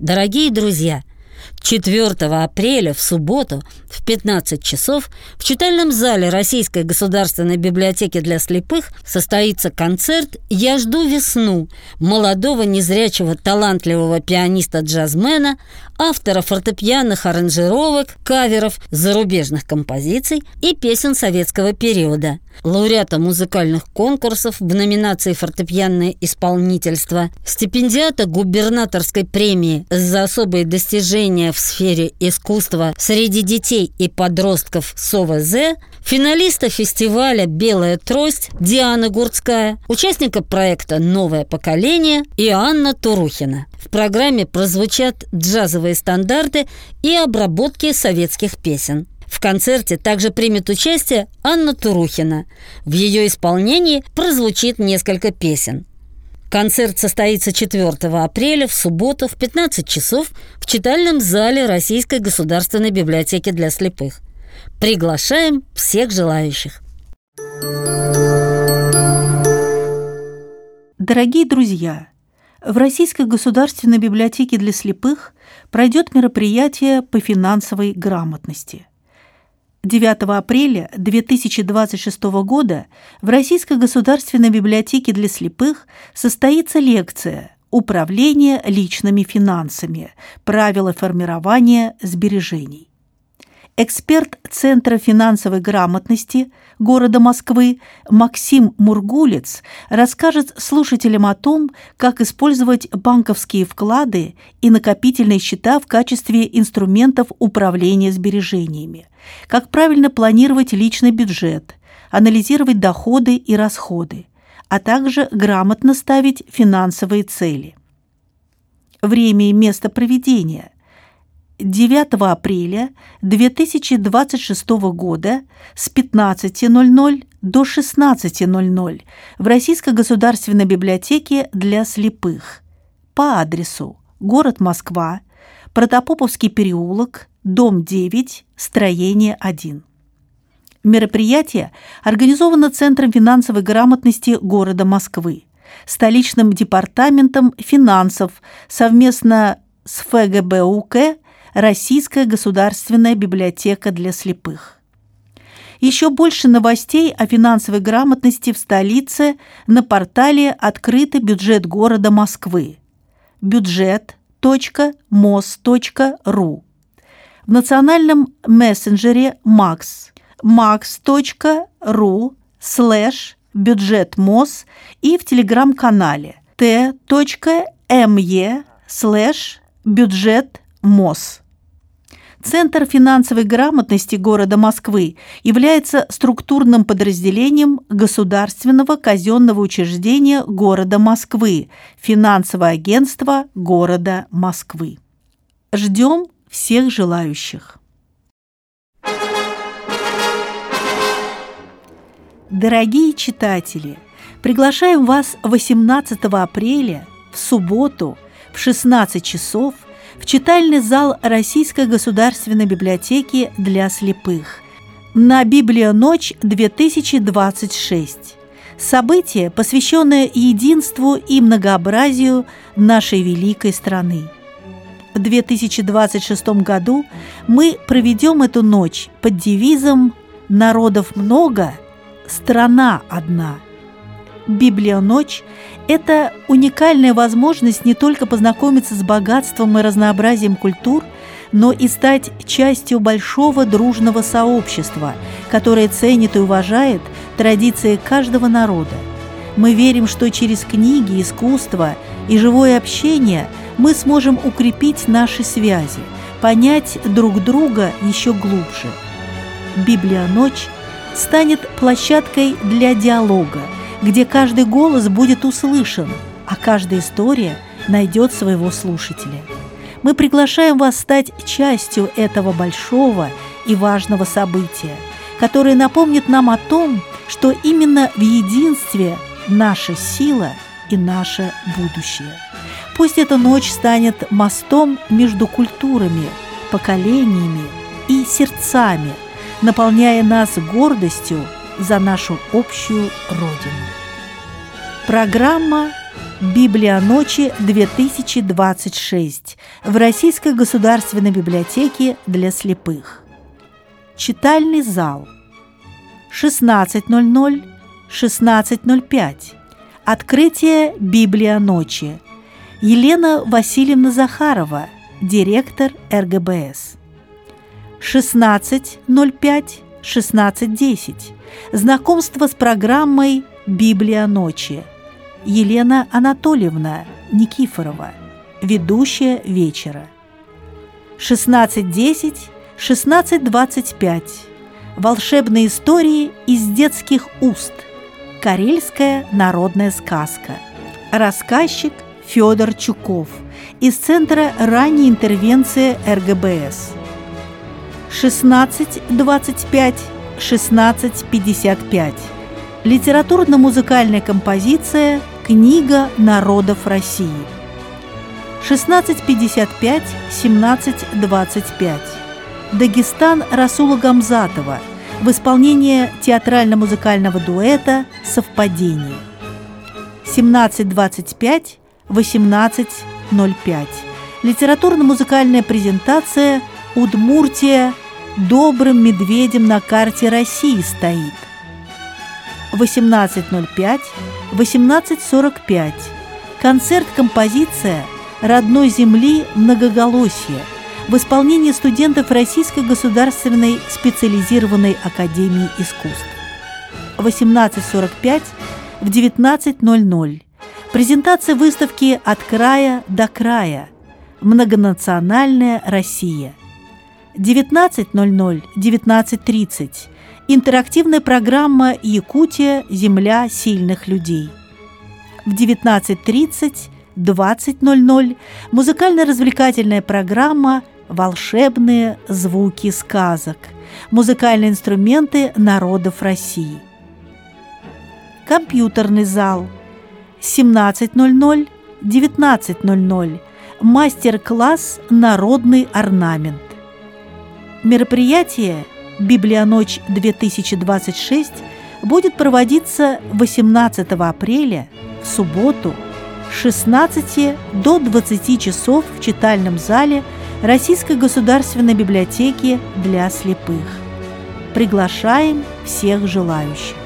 Дорогие друзья, 4 апреля в субботу в 15 часов в читальном зале Российской государственной библиотеки для слепых состоится концерт «Я жду весну» молодого незрячего талантливого пианиста-джазмена, автора фортепианных аранжировок, каверов зарубежных композиций и песен советского периода, лауреата музыкальных конкурсов в номинации «Фортепианное исполнительство», стипендиата губернаторской премии за особые достижения в сфере искусства среди детей и подростков СОВЗ, финалиста фестиваля «Белая трость» Диана Гурцкая, участника проекта «Новое поколение» Иоанна Турухина. В программе прозвучат джазовые стандарты и обработки советских песен. В концерте также примет участие Анна Турухина. В ее исполнении прозвучит несколько песен. Концерт состоится 4 апреля в субботу в 15 часов в читальном зале Российской государственной библиотеки для слепых. Приглашаем всех желающих. Дорогие друзья, в Российской государственной библиотеке для слепых пройдет мероприятие по финансовой грамотности. 9 апреля 2026 года в Российской государственной библиотеке для слепых состоится лекция «Управление личными финансами. Правила формирования сбережений». Эксперт Центра финансовой грамотности города Москвы Максим Мургулец расскажет слушателям о том, как использовать банковские вклады и накопительные счета в качестве инструментов управления сбережениями, как правильно планировать личный бюджет, анализировать доходы и расходы, а также грамотно ставить финансовые цели. Время и место проведения – 9 апреля 2026 года с 15:00 до 16:00 в Российской государственной библиотеке для слепых по адресу город Москва, Протопоповский переулок, дом 9, строение 1. Мероприятие организовано Центром финансовой грамотности города Москвы, столичным департаментом финансов совместно с ФГБУК Российская государственная библиотека для слепых. Еще больше новостей о финансовой грамотности в столице на портале «Открытый бюджет города Москвы» budget.mos.ru, в национальном мессенджере Max max.ru/бюджетмос и в телеграм-канале t.me/бюджетмос. Центр финансовой грамотности города Москвы является структурным подразделением Государственного казенного учреждения города Москвы, Финансовое агентство города Москвы. Ждем всех желающих. Дорогие читатели, приглашаем вас 18 апреля в субботу в 16 часов в читальный зал Российской государственной библиотеки для слепых на «Библионочь 2026». Событие, посвященное единству и многообразию нашей великой страны. В 2026 году мы проведем эту ночь под девизом «Народов много, страна одна». «Библионочь» – это уникальная возможность не только познакомиться с богатством и разнообразием культур, но и стать частью большого дружного сообщества, которое ценит и уважает традиции каждого народа. Мы верим, что через книги, искусство и живое общение мы сможем укрепить наши связи, понять друг друга еще глубже. «Библионочь» станет площадкой для диалога, где каждый голос будет услышан, а каждая история найдет своего слушателя. Мы приглашаем вас стать частью этого большого и важного события, которое напомнит нам о том, что именно в единстве наша сила и наше будущее. Пусть эта ночь станет мостом между культурами, поколениями и сердцами, наполняя нас гордостью за нашу общую Родину. Программа «Библия ночи 2026» в Российской государственной библиотеке для слепых. Читальный зал. 16:00, 16:05. Открытие «Библия ночи». Елена Васильевна Захарова, директор РГБС. 16:05, 16:10. Знакомство с программой «Библия ночи». Елена Анатольевна Никифорова, ведущая вечера. 16:10, 16:25. Волшебные истории из детских уст. Карельская народная сказка. Рассказчик Федор Чуков из Центра ранней интервенции РГБС. 16:25, 16:55. Литературно-музыкальная композиция «Книга народов России». 16:55, 17:25. Дагестан Расула Гамзатова в исполнении театрально-музыкального дуэта «Совпадение». 17:25, 18:05. Литературно-музыкальная презентация «Удмуртия добрым медведем на карте России стоит». 18:05, 18:45. Концерт-композиция «Родной земли многоголосие» в исполнении студентов Российской государственной специализированной академии искусств. 18:45, в 19:00. Презентация выставки «От края до края. Многонациональная Россия». 19:00, 19:30. Интерактивная программа «Якутия. Земля сильных людей». В 19:30, 20:00 музыкально-развлекательная программа «Волшебные звуки сказок. Музыкальные инструменты народов России». Компьютерный зал. 17:00, 19:00. Мастер-класс «Народный орнамент». Мероприятие «Библия ночь 2026» будет проводиться 18 апреля в субботу с 16 до 20 часов в читальном зале Российской государственной библиотеки для слепых. Приглашаем всех желающих.